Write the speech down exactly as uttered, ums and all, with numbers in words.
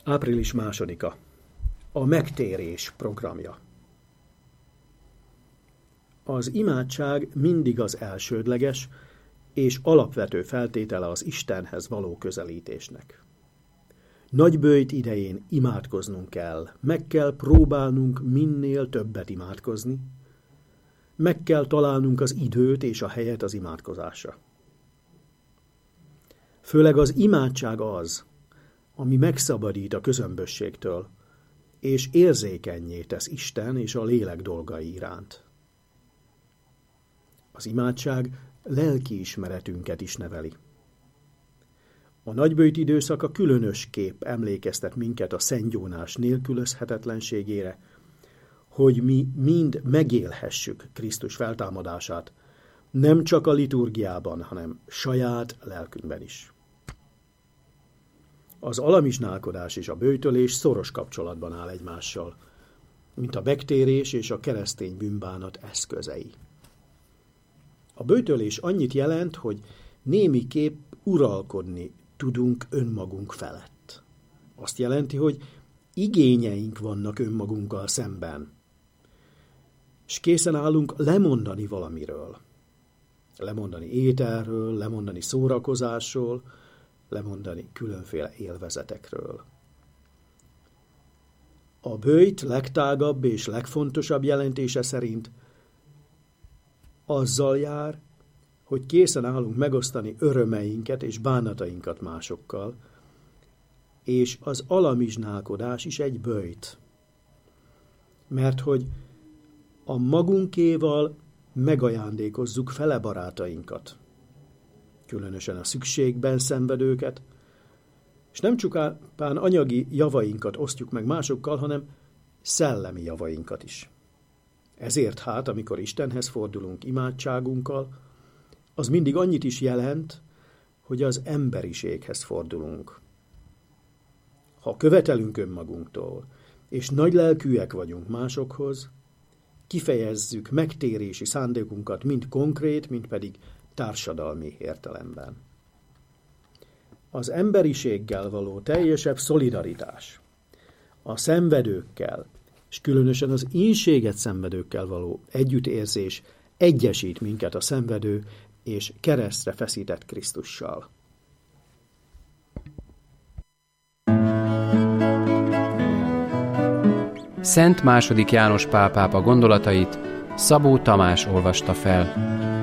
Április másodika. A megtérés programja. Az imádság mindig az elsődleges és alapvető feltétele az Istenhez való közelítésnek. Nagyböjt idején imádkoznunk kell, meg kell próbálnunk minél többet imádkozni, meg kell találnunk az időt és a helyet az imádkozásra. Főleg az imádság az, ami megszabadít a közömbösségtől, és érzékennyé tesz Isten és a lélek dolgai iránt. Az imádság lelkiismeretünket is neveli. A nagyböjt időszaka különösképp emlékeztet minket a szentgyónás nélkülözhetetlenségére, hogy mi mind megélhessük Krisztus feltámadását, nem csak a liturgiában, hanem saját lelkünkben is. Az alamizsnálkodás és a böjtölés szoros kapcsolatban áll egymással, mint a megtérés és a keresztény bűnbánat eszközei. A böjtölés annyit jelent, hogy némiképp uralkodni tudunk önmagunk felett. Azt jelenti, hogy igényeink vannak önmagunkkal szemben, és készen állunk lemondani valamiről. Lemondani ételről, lemondani szórakozásról, lemondani különféle élvezetekről. A böjt legtágabb és legfontosabb jelentése szerint azzal jár, hogy készen állunk megosztani örömeinket és bánatainkat másokkal, és az alamizsnálkodás is egy böjt. Mert hogy a magunkéval megajándékozzuk fele barátainkat, különösen a szükségben szenvedőket, és nem csupán anyagi javainkat osztjuk meg másokkal, hanem szellemi javainkat is. Ezért hát, amikor Istenhez fordulunk imádságunkkal, az mindig annyit is jelent, hogy az emberiséghez fordulunk. Ha követelünk önmagunktól, és nagylelkűek vagyunk másokhoz, kifejezzük megtérési szándékunkat mind konkrét, mind pedig társadalmi értelemben. Az emberiséggel való teljesebb szolidaritás, a szenvedőkkel, és különösen az ínséget szenvedőkkel való együttérzés egyesít minket a szenvedő és keresztre feszített Krisztussal. Szent második János Pál pápa gondolatait Szabó Tamás olvasta fel.